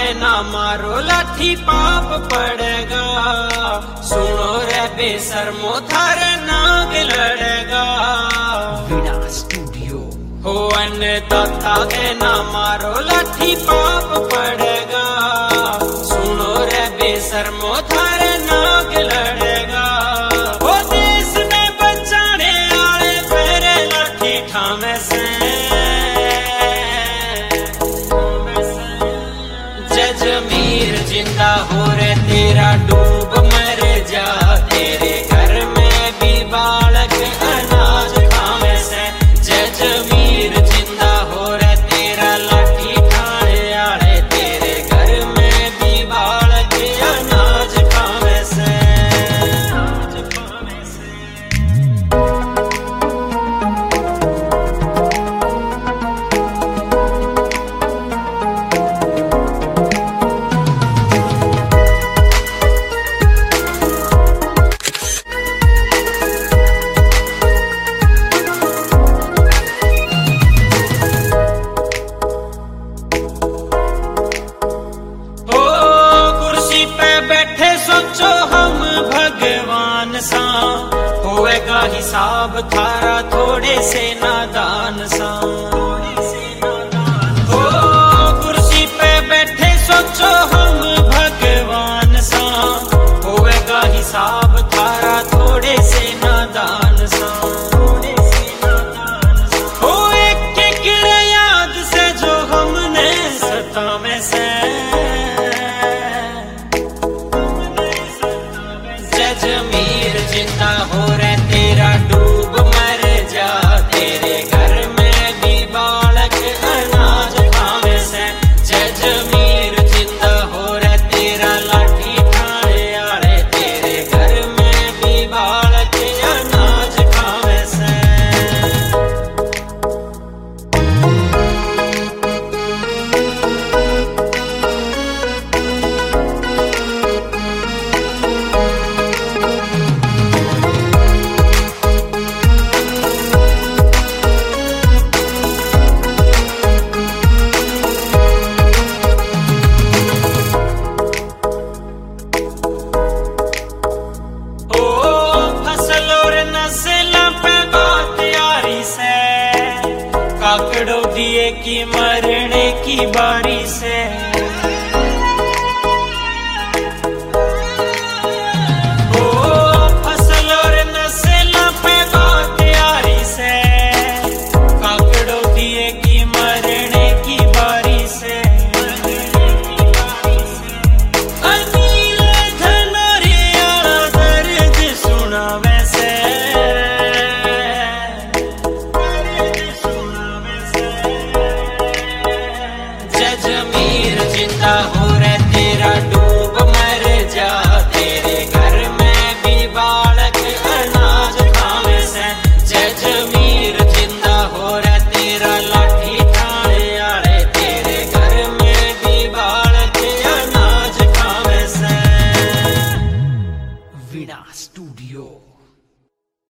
ना मारो लाठी पाप पड़ेगा। सुनो रे बेशर्मो थारे नाग लड़ेगा। वीणा स्टूडियो हो अन्नदाता के ना मारो लाठी पाप पड़ेगा। सुनो रे बेशर्मो थारे नाग लड़ेगा। हो देश में बचाने आले फेरे लाठी ठामे से। जमीर जिंदा हो रे तेरा डूब मर जा। तेरे घर में भी बालक अनाज खावे से। जमीर जिंदा हो रे तेरा लाठी ठाणे आड़े। तेरे घर में भी बालक अनाज खावे से। बैठे सोचो हम भगवान सा। होएगा हिसाब थारा थोड़े से नादान सा। हो कुर्सी पे बैठे सोचो हम भगवान सा। होएगा हिसाब थारा थोड़े से नादान सा। हो एक एक याद से जो हमने सतावे से। जमीर जिंदा हो रे तेरा डूब मर जा। तेरे घर में भी बालक अनाज खावे से। जमीर जिंदा हो रे तेरा लाठी ठाणे आड़े। तेरे घर में भी बालक अनाज खावे से। काकड़ो दिए की मरने की बारी से।